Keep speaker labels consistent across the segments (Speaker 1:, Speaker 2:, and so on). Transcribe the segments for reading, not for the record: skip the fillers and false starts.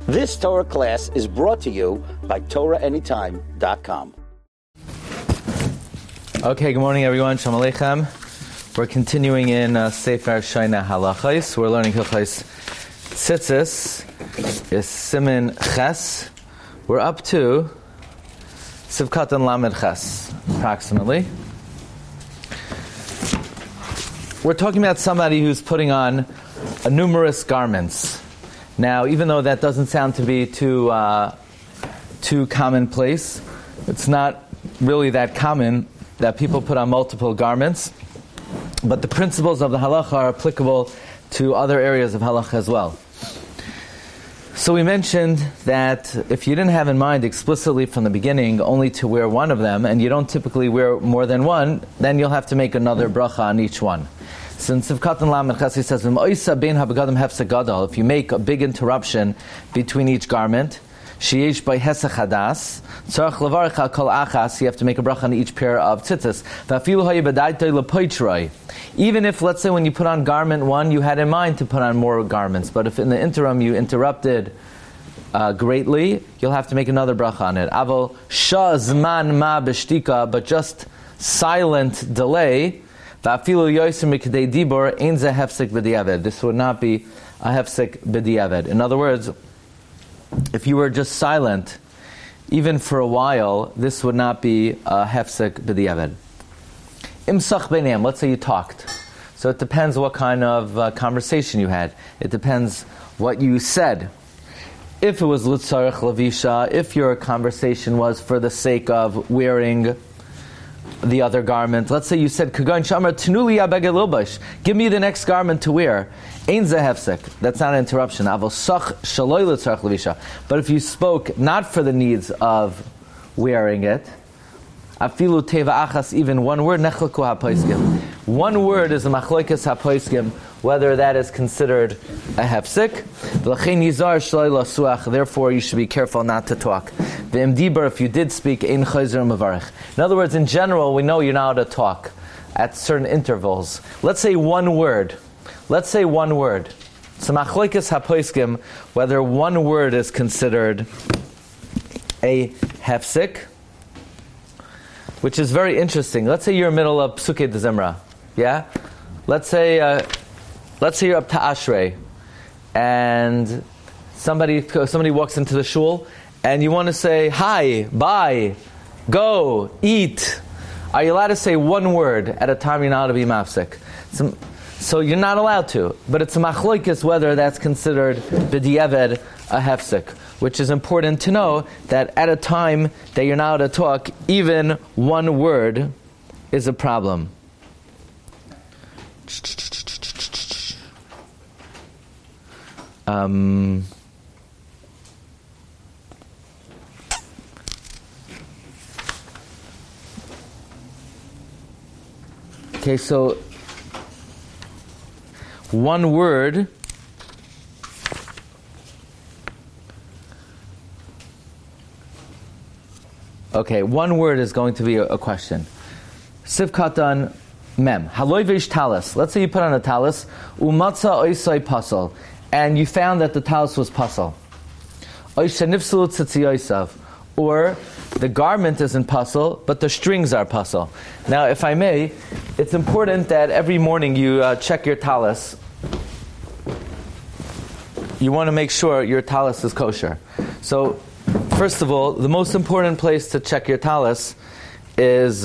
Speaker 1: This Torah class is brought to you by TorahAnytime.com.
Speaker 2: Okay, good morning everyone. Shalom Aleichem. We're continuing in Sefer Shaina Halachos. We're learning Hilchos Tzitzis. Is Siman Ches. We're up to Sivkat and Lamed Ches, approximately. We're talking about somebody who's putting on numerous garments. Now, even though that doesn't sound to be too commonplace, it's not really that common that people put on multiple garments, but the principles of the halacha are applicable to other areas of halacha as well. So we mentioned that if you didn't have in mind explicitly from the beginning only to wear one of them, and you don't typically wear more than one, then you'll have to make another bracha on each one. Since if Katan Lamed Chasi says, if you make a big interruption between each garment, sheyesh by hesach hadas, tzarach levarich kol achas, you have to make a bracha on each pair of tzitzis. V'afilu hayibadaitay lepoitroi. Even if, let's say, when you put on garment one, you had in mind to put on more garments, but if in the interim you interrupted greatly, you'll have to make another bracha on it. Avol shah zman ma b'shtika, but just silent delay. V'afilu yoyser mikdei dibor ein ze hefsek b'diavad. This would not be a hefsek b'diavad. In other words, if you were just silent, even for a while, this would not be a hefsek b'diavad. Imsach b'neim, let's say you talked. So it depends what kind of conversation you had. It depends what you said. If it was l'tzarech lavisha, if your conversation was for the sake of wearing the other garment, let's say you said, Kagan Shamar Tanuli Abeged Lilbash, give me the next garment to wear. Ein ze hefsek. That's not an interruption. Avosach shaloi l'tzarech lavisha. But if you spoke not for the needs of wearing it, afilu teva achas, even one word, nechlaku hapoiskim. One word is a machloikes hapoiskim, whether that is considered a hefsek. V'lachein yizar shaloi lasuach. Therefore, you should be careful not to talk. V'imdibar, if you did speak, ein chayzer mavarich. In other words, in general, we know you're not allowed to talk at certain intervals. Let's say one word. Let's say one word. So machloikes hapoiskim, whether one word is considered a hefsek, which is very interesting. Let's say you're in the middle of Psukei de Zimra, yeah? Let's say you're up to Ashrei, and somebody walks into the shul, and you want to say, hi, bye, go, eat. Are you allowed to say one word at a time? You're not allowed to be mafsik. So you're not allowed to, but it's a machloikis whether that's considered b'diavad a hefsek, which is important to know that at a time that you're not allowed to talk, even one word is a problem. Okay, so one word is going to be a question. Sivkatan mem. Haloi veish talis. Let's say you put on a talis. Umatza oisai pasal. And you found that the talis was pasal. Oisha nifsulu tzitziyosav. Or the garment isn't pasal, but the strings are pasal. Now, if I may, it's important that every morning you check your talis. You want to make sure your talis is kosher. So, first of all, the most important place to check your talis is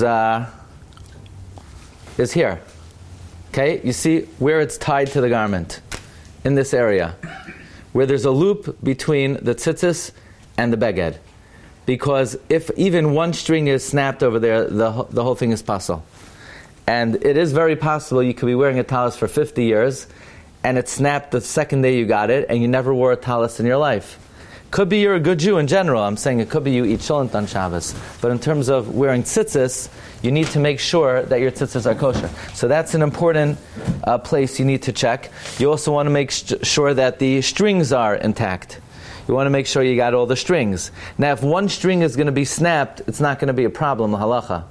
Speaker 2: here. Okay, you see where it's tied to the garment, in this area, where there's a loop between the tzitzis and the beged. Because if even one string is snapped over there, the whole thing is pasal. And it is very possible you could be wearing a talis for 50 years, and it snapped the second day you got it, and you never wore a talis in your life. Could be you're a good Jew in general. I'm saying it could be you eat cholent on Shabbos. But in terms of wearing tzitzis, you need to make sure that your tzitzis are kosher. So that's an important place you need to check. You also want to make sure that the strings are intact. You want to make sure you got all the strings. Now, if one string is going to be snapped, it's not going to be a problem, halacha.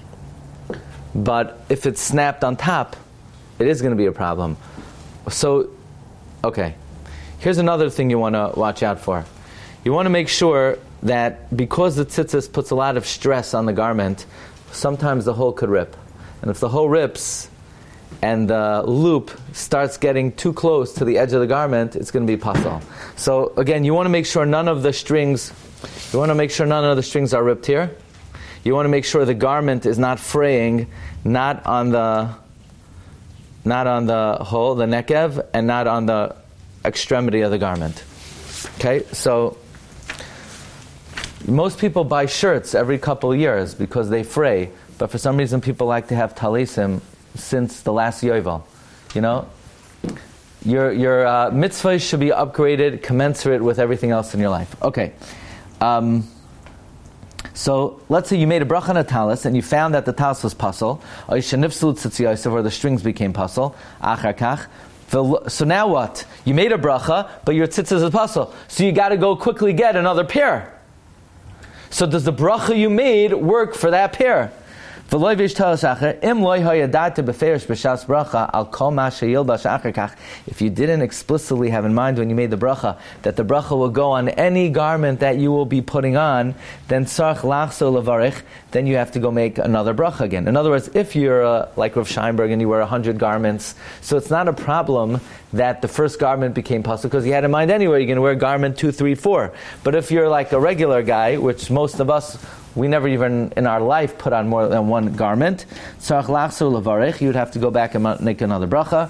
Speaker 2: But if it's snapped on top, it is going to be a problem. So, okay. Here's another thing you want to watch out for. you want to make sure that because the tzitzis puts a lot of stress on the garment, sometimes the hole could rip. And if the hole rips and the loop starts getting too close to the edge of the garment, it's going to be pasal. So again, you want to make sure none of the strings are ripped here. You want to make sure the garment is not fraying, not on the hole, the nekev, and not on the extremity of the garment. Okay, so most people buy shirts every couple of years because they fray, but for some reason people like to have talisim since the last yovel. You know, your mitzvahs should be upgraded, commensurate with everything else in your life. Okay. So let's say you made a bracha on a talis and you found that the talis was pasal, or the strings became pasal. So now what? You made a bracha, but your tzitzis is pasal. So you got to go quickly get another pair. So does the bracha you made work for that pair? If you didn't explicitly have in mind when you made the bracha that the bracha will go on any garment that you will be putting on, then you have to go make another bracha again. In other words, if you're like Rav Scheinberg and you wear 100 garments, so it's not a problem that the first garment became pasuk because you had in mind anyway you're going to wear garment 2, 3, 4. But if you're like a regular guy, which most of us, we never even in our life put on more than one garment, you'd have to go back and make another bracha.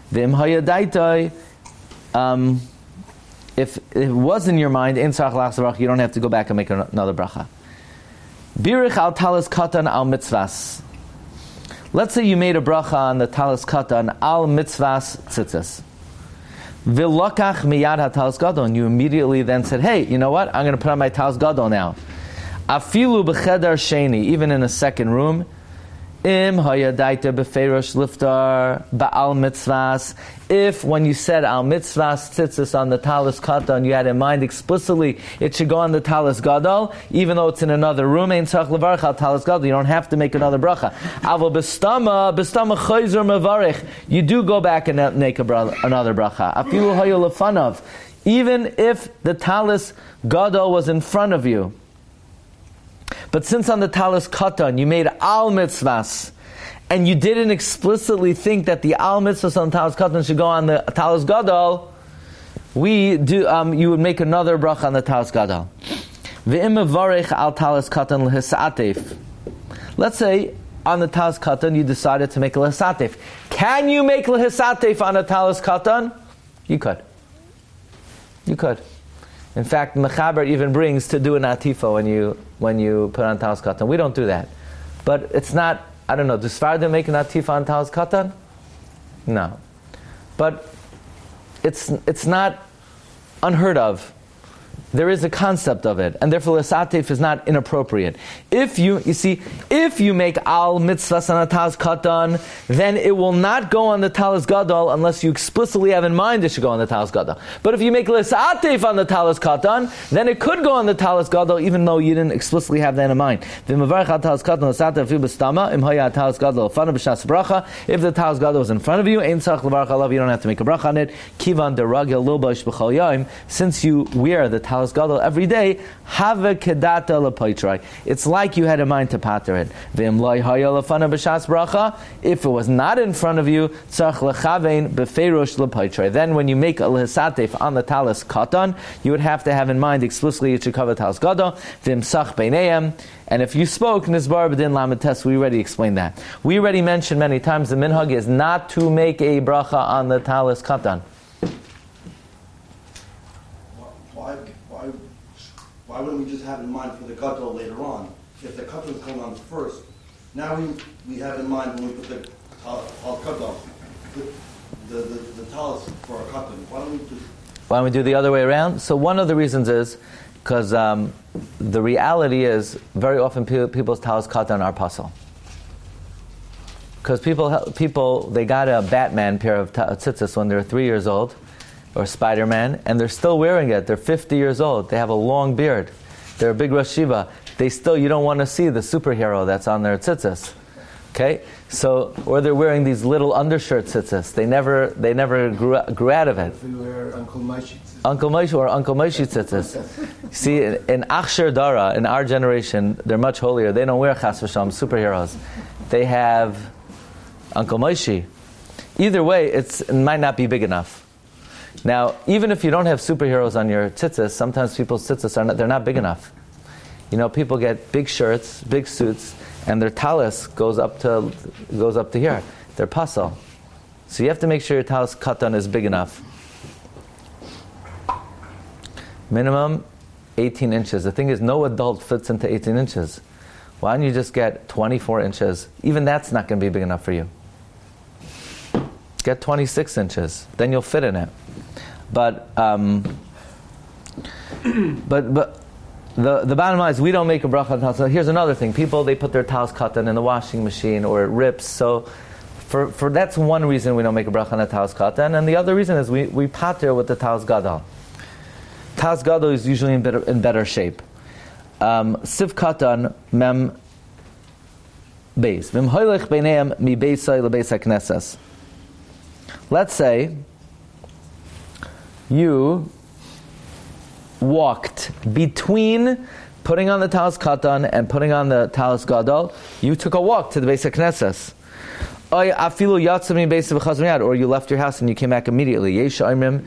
Speaker 2: If it was in your mind, you don't have to go back and make another bracha. Birich al talis katan al mitzvahs. Let's say you made a bracha on the talis katan al mitzvahs tzitzis. V'lokach miyad ha talis gadol, and you immediately then said, hey, you know what? I'm going to put on my talis gadol now. Afilu b'cheder sheni, even in a second room. Im hayadaita b'feirosh liftar ba'al mitzvahs. If when you said al mitzvahs tzitzis on the talis katan, you had in mind explicitly it should go on the talis gadol, even though it's in another room. Ein tzarich levarich al talis gadol. You don't have to make another bracha. Aval b'stama chayzer mevarich. You do go back and make another bracha. Afilu hayu lefanav. Even if the talis gadol was in front of you. But since on the talis katan you made al mitzvahs, and you didn't explicitly think that the al mitzvahs on the talis katan should go on the talis gadol, you would make another bracha on the talis gadol. Ve'im mevarich al talis katan lehisateif. Let's say on the talis katan you decided to make a lehisateif. Can you make lehisateif on a talis katan? You could. In fact, Mechaber even brings to do an atifa when you put on talis katan. We don't do that. But it's not, I don't know, does Sfardim make an atifa on talis katan? No. But it's not unheard of. There is a concept of it, and therefore lesateif is not inappropriate. If you make al mitzvahs on a talis katan, then it will not go on the talis gadol unless you explicitly have in mind it should go on the talis gadol. But if you make lesateif on the talis katan, then it could go on the talis gadol even though you didn't explicitly have that in mind. If the talis gadol was in front of you, you don't have to make a bracha on it. Kivan deragel lilbash b'chol yom, since you wear the talis gadol every day, have kedata lepaitrai. It's like you had in mind to pater it. V'im loy hayol lefana b'shas bracha. If it was not in front of you, tzarich lechavein b'feirosh lepaitrai. Then when you make a lehisateif on the talis katan, you would have to have in mind explicitly it should cover talis gadol. V'im sach beinayim. And if you spoke nizbar b'din lamites, we already explained that. We already mentioned many times the minhag is not to make a bracha on the talis katan.
Speaker 3: Why wouldn't we just have in mind for the gadol later on? If the gadol is going on first, now we have in mind when we put the gadol, the talis for our gadol. Why don't we do the
Speaker 2: other way around? So one of the reasons is because the reality is very often people's talis katan are pasal. Because people they got a Batman pair of tzitzis when they were 3 years old, or Spider-Man, and they're still wearing it. They're 50 years old. They have a long beard. They're a big Rosh Yeshiva. You don't want to see the superhero that's on their tzitzis. Okay? So, or they're wearing these little undershirt tzitzis. They never grew out of it.
Speaker 3: If we wear Uncle Moshe tzitzis.
Speaker 2: Uncle Moshe tzitzis. See, in Achsher Dara, in our generation, they're much holier. They don't wear Chas v'Shalom, superheroes. They have Uncle Moshe. Either way, it might not be big enough. Now, even if you don't have superheroes on your tzitzis, sometimes people's tzitzis they're not big enough. You know, people get big shirts, big suits, and their talis goes up to here. They're pasal. So you have to make sure your talis katan is big enough. Minimum 18 inches. The thing is, no adult fits into 18 inches. Why don't you just get 24 inches? Even that's not going to be big enough for you. Get 26 inches. Then you'll fit in it. But the bottom line is we don't make a bracha on talis. So here's another thing. People, they put their talis katan in the washing machine or it rips. So for that's one reason we don't make a bracha on a talis katan. And the other reason is we pater with the talis gadol. Talis gadol is usually in better shape. Siv katan mem beis. Vim hoylech beineim mi beisai lebeis haknesses. Let's say you walked between putting on the talis katan and putting on the talis gadol. You took a walk to the Beis HaKnesses. Or you left your house and you came back immediately. Some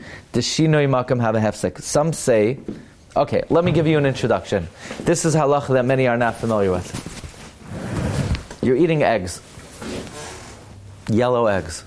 Speaker 2: say, okay, let me give you an introduction. This is halacha that many are not familiar with. You're eating eggs, yellow eggs,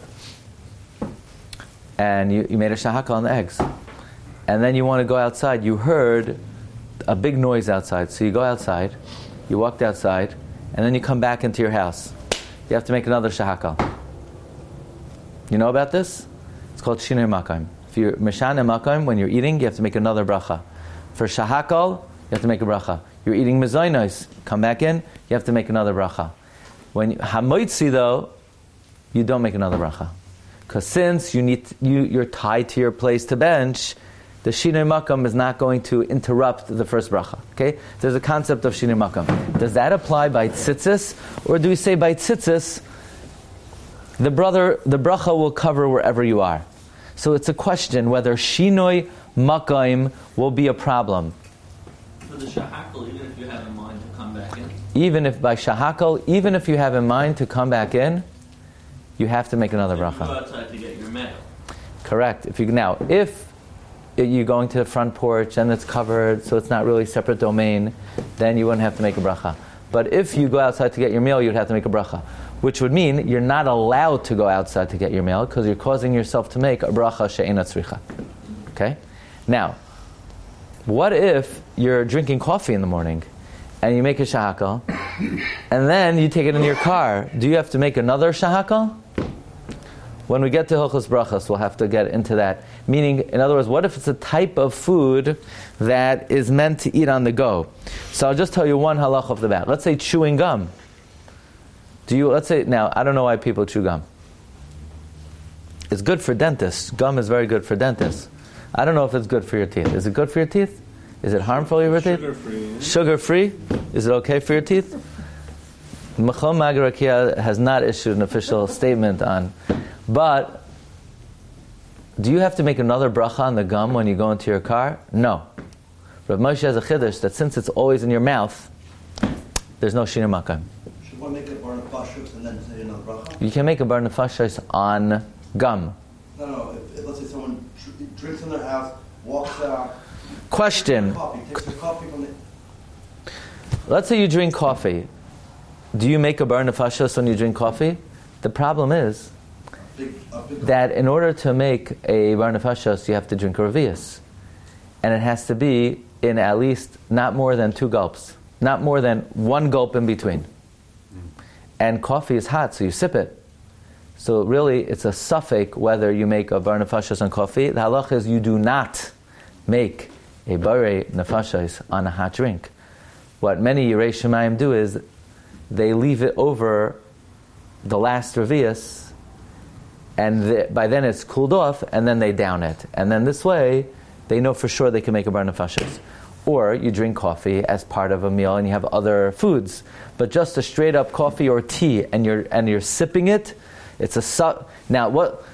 Speaker 2: and you made a shahaka on the eggs. And then you want to go outside. You heard a big noise outside. So you go outside, you walked outside, and then you come back into your house. You have to make another shahakal. You know about this? It's called shinei makam. If you're meshane makam, when you're eating, you have to make another bracha. For shahakal, you have to make a bracha. You're eating mezainos, come back in, you have to make another bracha. When hamoitzi though, you don't make another bracha. Because since you're tied to your place to bench, the shinei makam is not going to interrupt the first bracha. Okay? There's a concept of shinei makam. Does that apply by tzitzis? Or do we say by tzitzis, the bracha will cover wherever you are? So it's a question whether shinoi makam will be a problem.
Speaker 4: For the shahakal, even if you have in mind to come back in?
Speaker 2: Even if you have in mind to come back in, you have to make another bracha.
Speaker 4: You go outside to get your mail.
Speaker 2: Correct. If you're going to the front porch and it's covered, so it's not really separate domain, then you wouldn't have to make a bracha. But if you go outside to get your meal, you'd have to make a bracha. Which would mean you're not allowed to go outside to get your meal because you're causing yourself to make a bracha she'ena tzricha. Okay? Now, what if you're drinking coffee in the morning and you make a shahakal and then you take it in your car? Do you have to make another shahakal? When we get to Hilchos Brachos, we'll have to get into that. Meaning, in other words, what if it's a type of food that is meant to eat on the go? So I'll just tell you one halach off the bat. Let's say chewing gum. Now, I don't know why people chew gum. It's good for dentists. Gum is very good for dentists. I don't know if it's good for your teeth. Is it good for your teeth? Is it harmful for your teeth?
Speaker 4: Sugar-free.
Speaker 2: Sugar-free? Is it okay for your teeth? Mechom Magarakia has not issued an official statement on. But, do you have to make another bracha on the gum when you go into your car? No. Rav Moshe has a chiddush that since it's always in your mouth, there's no shinei makam.
Speaker 3: Should one make a bar nefashos and then say another bracha?
Speaker 2: You can make a bar nefashos on gum.
Speaker 3: No. If let's say someone drinks in their house, walks out.
Speaker 2: Question.
Speaker 3: Takes the coffee from the...
Speaker 2: Let's say you drink coffee. Do you make a bar nefashos when you drink coffee? The problem is that in order to make a bar nefashos, you have to drink a revius. And it has to be in at least not more than 2 gulps. Not more than 1 gulp in between. And coffee is hot, so you sip it. So really, it's a suffix whether you make a bar nefashos on coffee. The halach is you do not make a bar nefashos on a hot drink. What many Yirei Shemayim do is they leave it over the last revius, and by then it's cooled off, and then they down it. And then this way, they know for sure they can make a bar nefashos. Or you drink coffee as part of a meal and you have other foods. But just a straight up coffee or tea and you're sipping it, it's a now what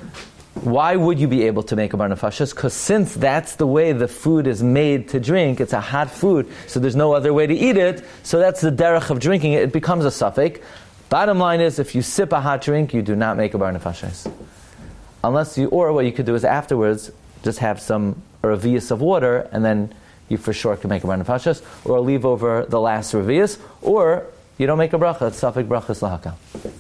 Speaker 2: Why would you be able to make a bar nefashos? Because since that's the way the food is made to drink, it's a hot food, so there's no other way to eat it, so that's the derech of drinking it, it becomes a suffix. Bottom line is, if you sip a hot drink, you do not make a bar nefashos. Unless you, or what you could do is afterwards, just have some revius of water, and then you for sure can make a bar nefashos, or leave over the last revius, or you don't make a bracha, it's suffix brachas lahaka.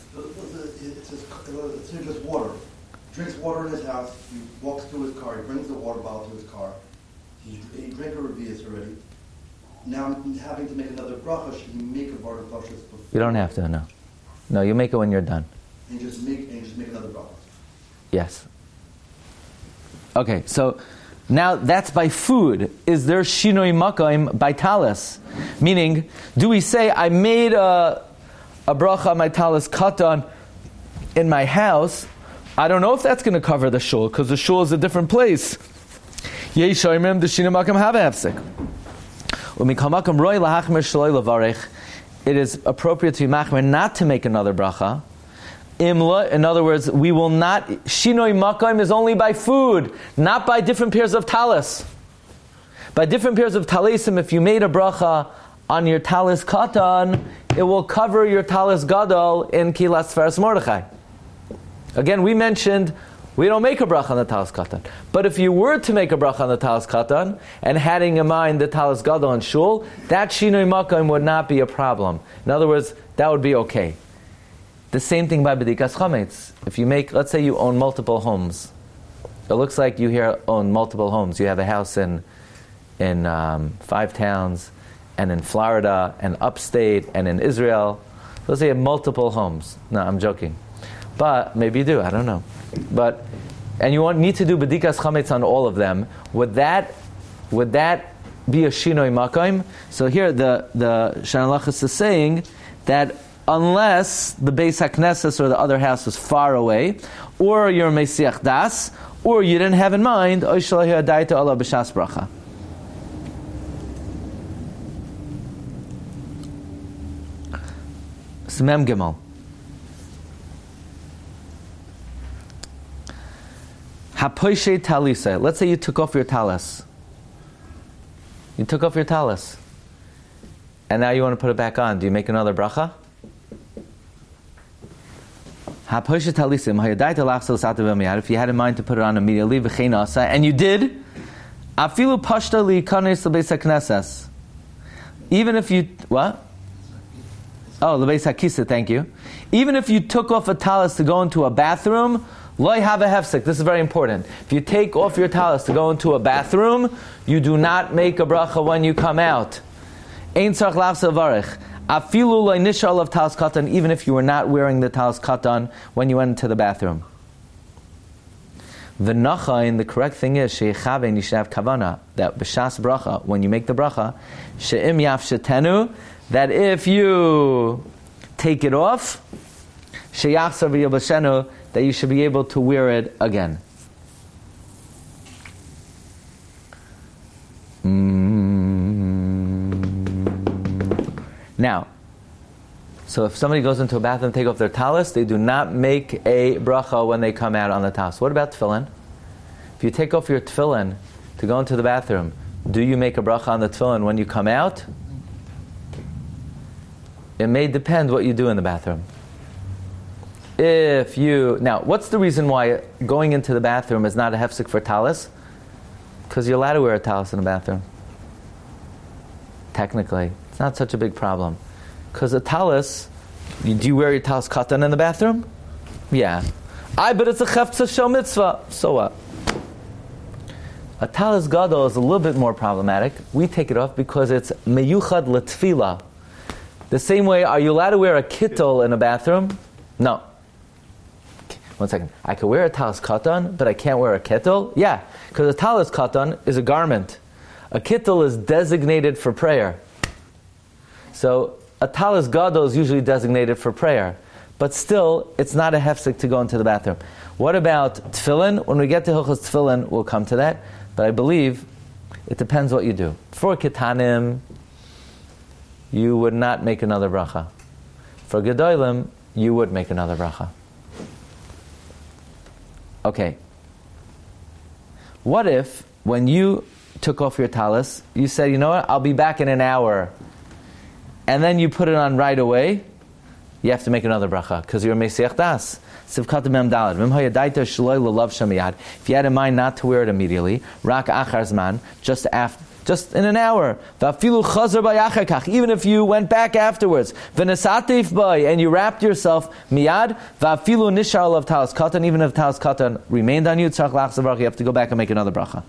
Speaker 3: It's just water. Drinks water in his house, he walks to his car, he brings the water bottle to his car, he drank a revius already. Now having to make another bracha, should he make a bar nefashos before?
Speaker 2: You don't have to, no. No, you make it when you're done.
Speaker 3: And just make another bracha.
Speaker 2: Yes. Okay, so now that's by food. Is there shinoi makayim by talis? Meaning, do we say I made a bracha on my talis katan in my house? I don't know if that's going to cover the shul, because the shul is a different place. It is appropriate to be machmer not to make another bracha. Imla, in other words, we will not. Shinoi makayim is only by food, not by different pairs of talis. By different pairs of talisim, if you made a bracha on your talis katan, it will cover your talis gadol in kilas Tiferes Mordechai. Again, we mentioned we don't make a bracha on the talis katan. But if you were to make a bracha on the talis katan and having in mind the talis gadol and shul, that shinoi makayim would not be a problem. In other words, that would be okay. The same thing by bedikas chametz. If you make, let's say you own multiple homes. It looks like you here own multiple homes. You have a house in 5 towns, and in Florida, and upstate, and in Israel. Let's say you have multiple homes. No, I'm joking. But maybe you do, I don't know. And you need to do bedikas chametz on all of them. Would that be a shinoi makayim? So here the Shana Lachas is saying that unless the Beis HaKnesses or the other house was far away, or you're Mesiach Das, or you didn't have in mind, Oishalahi Adaita Allah B'Shas Bracha. Mem Gimel. Hapoishe talisa. Let's say you took off your talis. You took off your talis. And now you want to put it back on. Do you make another bracha? Hapoishe talisim. If you had in mind to put it on immediately, and you did, afilu pashta li kanes lebeis hakneses. Even if you, what? Oh, lebeis hakisa, thank you. Even if you took off a talis to go into a bathroom, loy have a hefsek. This is very important. If you take off your talis to go into a bathroom, you do not make a bracha when you come out. Ein tzarich lafsel varich. Afilu loy nishal of talis katan, even if you were not wearing the talis katan when you went into the bathroom. The nachain, the correct thing is she'echavein, you should have kavana that b'shas bracha, when you make the bracha, she'im yafshetenu, that if you take it off, sheyachzar v'yilbashenu, that you should be able to wear it again. Now, so if somebody goes into a bathroom and take off their talis, they do not make a bracha when they come out on the talis. What about tefillin? If you take off your tefillin to go into the bathroom, do you make a bracha on the tefillin when you come out? It may depend what you do in the bathroom. Now, what's the reason why going into the bathroom is not a hefsek for talis? Because you're allowed to wear a talis in the bathroom. Technically, it's not such a big problem. Because a talis, do you wear your talis katan in the bathroom? Yeah. But it's a chefza shel mitzvah. So what? A talis gadol is a little bit more problematic. We take it off because it's meyuchad letfila. The same way, are you allowed to wear a kittel in a bathroom? No. One second. I can wear a talis katan, but I can't wear a kittel? Yeah, because a talis katan is a garment. A kittel is designated for prayer. So a talis gadol is usually designated for prayer. But still, it's not a hefsek to go into the bathroom. What about tefillin? When we get to Hilchos Tefillin, we'll come to that. But I believe it depends what you do. For ketanim, you would not make another bracha. For gedolim, you would make another bracha. Okay, What if, when you took off your talis, you said, you know what, I'll be back in an hour, and then you put it on right away, you have to make another bracha, because you're Mesiach Das. Sivkat Mem Daled. If you had in mind not to wear it immediately, Rak Achar Zman, just in an hour. Even if you went back afterwards, and you wrapped yourself miyad, even if talis katan remained on you, you have to go back and make another bracha.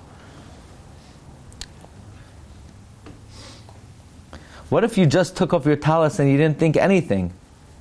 Speaker 2: What if you just took off your talis and you didn't think anything?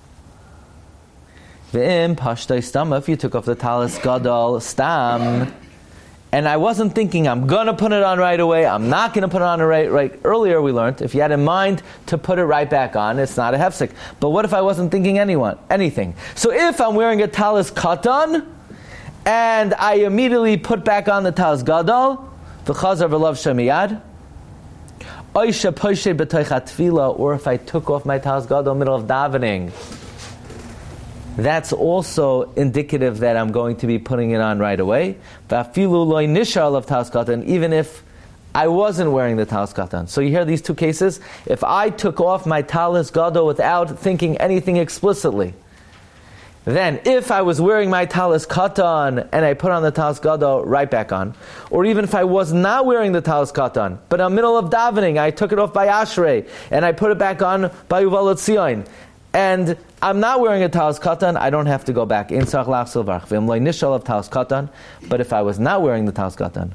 Speaker 2: If you took off the talis gadol stam, and I wasn't thinking I'm going to put it on right away, I'm not going to put it on right. Earlier we learned, if you had in mind to put it right back on, it's not a hefsek. But what if I wasn't thinking anything? So if I'm wearing a talis katan, and I immediately put back on the talis gadol, v'chazar v'lav shemiyad, or if I took off my talis gadol in the middle of davening, that's also indicative that I'm going to be putting it on right away. Even if I wasn't wearing the talis katan. So you hear these two cases? If I took off my talis gadol without thinking anything explicitly, then if I was wearing my talis katan and I put on the talis gadol right back on, or even if I was not wearing the talis katan, but in the middle of davening, I took it off by Ashrei and I put it back on by Yuval Tzion, and I'm not wearing a talis katan, I don't have to go back. But if I was not wearing the talis katan,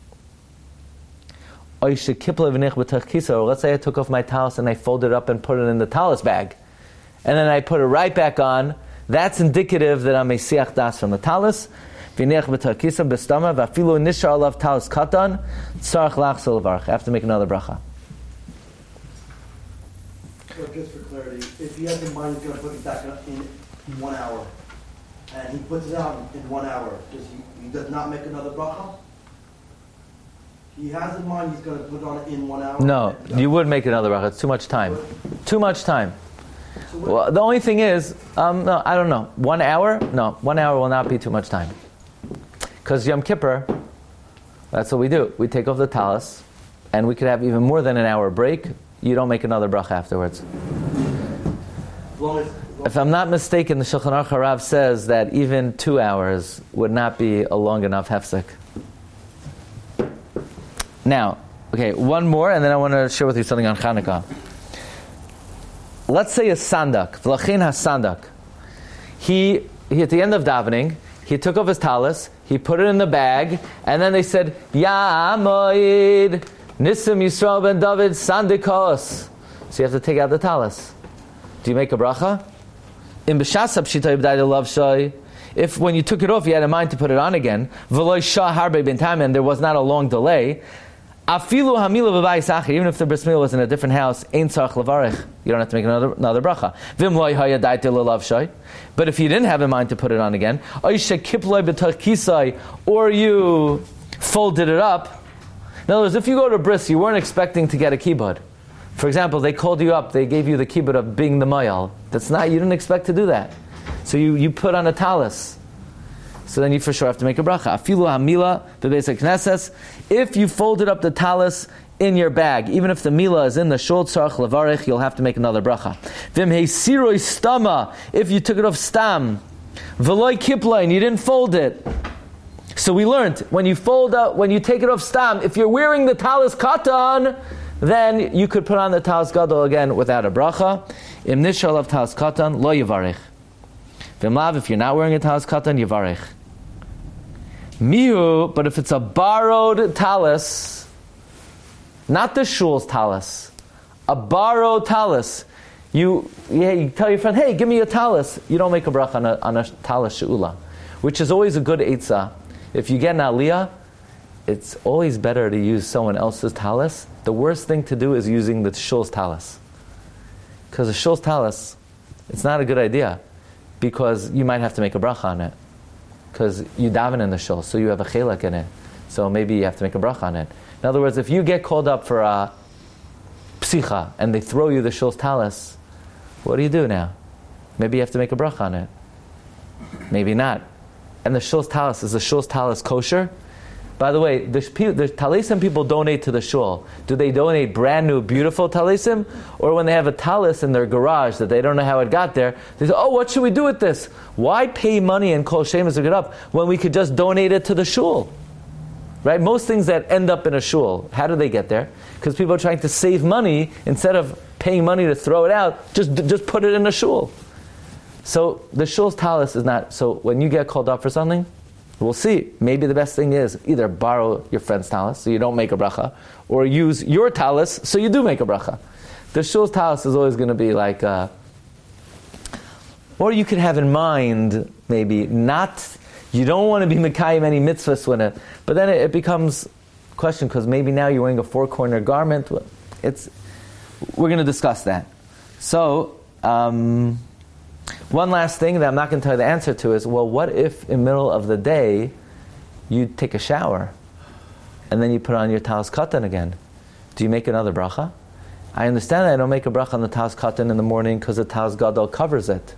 Speaker 2: or let's say I took off my talis and I folded it up and put it in the talis bag, and then I put it right back on, that's indicative that I'm a siach das from the talis. I have to make another bracha.
Speaker 3: So just for clarity, if he has in mind he's going to put it back up in 1 hour, and he puts it out in 1 hour, he does not make another bracha? He has in mind he's going to put it on in 1 hour?
Speaker 2: No, you would make another bracha. It's too much time. Too much time. So well, the only thing is, no, I don't know. 1 hour? No, 1 hour will not be too much time. Because Yom Kippur, that's what we do. We take off the talis, and we could have even more than an hour break. You don't make another bracha afterwards. If I'm not mistaken, the Shulchan Aruch Harav says that even 2 hours would not be a long enough hefsek. Now, okay, one more, and then I want to share with you something on Chanukah. Let's say a sandak, v'lachin ha-sandak. He at the end of davening, he took off his talis, he put it in the bag, and then they said, Ya Amoid, Nisim Yisrael ben David Sandikos. So you have to take out the talis. Do you make a bracha? In b'shasab shita yibdai love shoy. If when you took it off, you had in mind to put it on again, v'loy shah harbe ben time, and there was not a long delay. Afilu hamila v'bayis acher. Even if the bris milah was in a different house, ein tzarich levarich. You don't have to make another bracha. V'im loy haya daite lelav shoy. But if you didn't have in mind to put it on again, oishe kiploi b'tach kisai, or you folded it up. In other words, if you go to bris, you weren't expecting to get a kibbud. For example, they called you up, they gave you the kibbud of being the mayal. You didn't expect to do that. So you put on a talis. So then you for sure have to make a bracha. Afilu hamila bebeis knesses. If you folded up the talis in your bag, even if the mila is in the shul tzarich levarich, you'll have to make another bracha. Vim heisiroi stama. If you took it off stam, v'loy kipla, and you didn't fold it. So we learned, when you take it off stam, if you're wearing the talis katan, then you could put on the talis gadol again without a bracha. Im nishal of talis katan, lo yivarich. V'imlav, if you're not wearing a talis katan, yivarich. Mihu, but if it's a borrowed talis, not the shul's talis, a borrowed talis, you tell your friend, hey, give me a talis. You don't make a bracha on a talis she'ula, which is always a good eitzah. If you get an aliyah, it's always better to use someone else's talis. The worst thing to do is using the shul's talis. Because the shul's talis, it's not a good idea. Because you might have to make a bracha on it. Because you daven in the shul, so you have a chelak in it. So maybe you have to make a bracha on it. In other words, if you get called up for a psicha, and they throw you the shul's talis, what do you do now? Maybe you have to make a bracha on it. Maybe not. And the shul's talis, is the shul's talis kosher? By the way, the talisim people donate to the shul. Do they donate brand new, beautiful talisim? Or when they have a talis in their garage that they don't know how it got there, they say, oh, what should we do with this? Why pay money and kol shemus to get up when we could just donate it to the shul? Right? Most things that end up in a shul, how do they get there? Because people are trying to save money. Instead of paying money to throw it out, just put it in a shul. So the shul's talis is not, so when you get called up for something, we'll see. Maybe the best thing is either borrow your friend's talis so you don't make a bracha, or use your talis so you do make a bracha. The shul's talis is always going to be like, or you could have in mind maybe not, you don't want to be mekayim any mitzvahs when it, but then it becomes a question because maybe now you're wearing a four-corner garment. We're going to discuss that. So, one last thing that I'm not going to tell you the answer to is, well, what if in the middle of the day you take a shower and then you put on your talis katan again? Do you make another bracha? I understand that I don't make a bracha on the talis katan in the morning because the talis gadol covers it.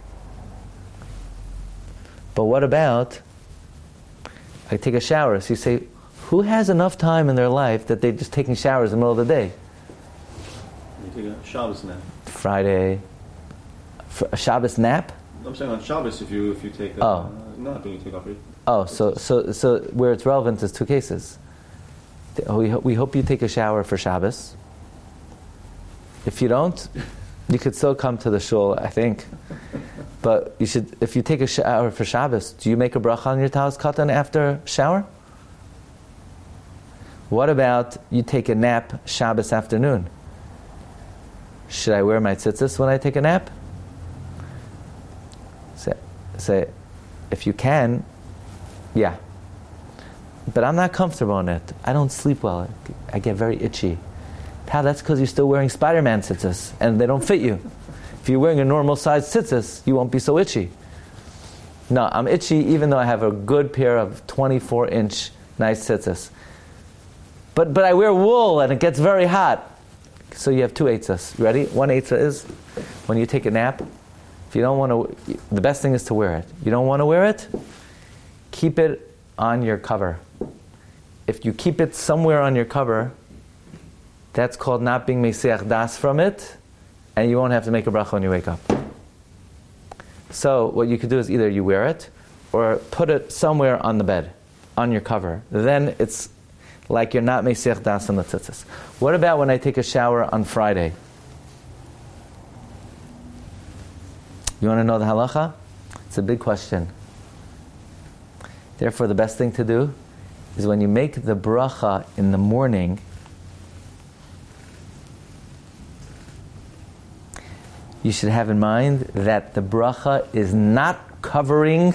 Speaker 2: But what about I take a shower? So you say, who has enough time in their life that they're just taking showers in the middle of the day?
Speaker 5: You take a Shabbos nap.
Speaker 2: Friday. A Shabbos nap?
Speaker 5: I'm saying on Shabbos if you take a nap and you take off your...
Speaker 2: Oh, so where it's relevant is two cases. We hope you take a shower for Shabbos. If you don't, you could still come to the shul, I think. But you should, if you take a shower for Shabbos, do you make a bracha on your talis katan after shower? What about you take a nap Shabbos afternoon? Should I wear my tzitzis when I take a nap? Say, if you can, yeah. But I'm not comfortable in it. I don't sleep well. I get very itchy. Pal, that's because you're still wearing Spider-Man tzitzis, and they don't fit you. If you're wearing a normal size tzitzis, you won't be so itchy. No, I'm itchy even though I have a good pair of 24-inch nice tzitzis. But I wear wool and it gets very hot. So you have two eitzahs. Ready? One eitzah is when you take a nap. If you don't want to, the best thing is to wear it. You don't want to wear it, keep it on your cover. If you keep it somewhere on your cover, that's called not being meseach das from it, and you won't have to make a bracha when you wake up. So what you could do is either you wear it, or put it somewhere on the bed, on your cover. Then it's like you're not meseach das on the tzitzis. What about when I take a shower on Friday? You want to know the halacha? It's a big question. Therefore, the best thing to do is when you make the bracha in the morning, you should have in mind that the bracha is not covering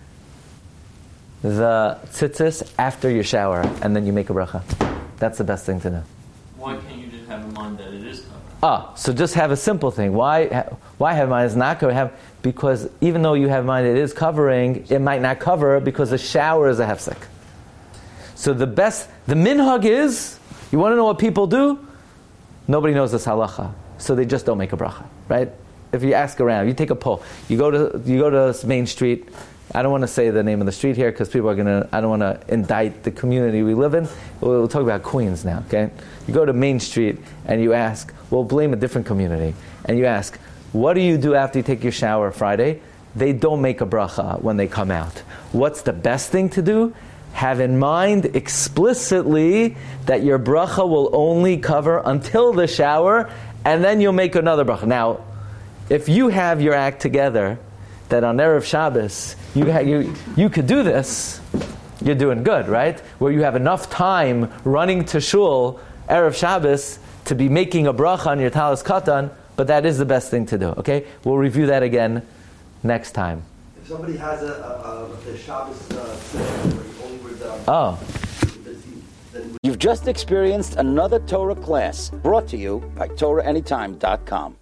Speaker 2: the tzitzis after your shower, and then you make a bracha. That's the best thing to know.
Speaker 4: Why can't you just have in mind that it is covered?
Speaker 2: So just have a simple thing. Why have in mind it's not covering? Because even though you have in mind it is covering, it might not cover because the shower is a hefsek. So the minhag is, you want to know what people do? Nobody knows this halacha, so they just don't make a bracha, right? If you ask around, you take a poll. You go to Main Street. I don't want to say the name of the street here because people are I don't want to indict the community we live in. We'll talk about Queens now, okay? You go to Main Street and you ask, we'll blame a different community, and you ask, what do you do after you take your shower Friday? They don't make a bracha when they come out. What's the best thing to do? Have in mind explicitly that your bracha will only cover until the shower, and then you'll make another bracha. Now, if you have your act together, that on Erev Shabbos, you could do this, you're doing good, right? Where you have enough time running to shul Erev Shabbos to be making a bracha on your talis katan, but that is the best thing to do, okay? We'll review that again next time.
Speaker 3: If somebody has a Shabbos where you only wear the
Speaker 1: You've just experienced another Torah class brought to you by TorahAnytime.com.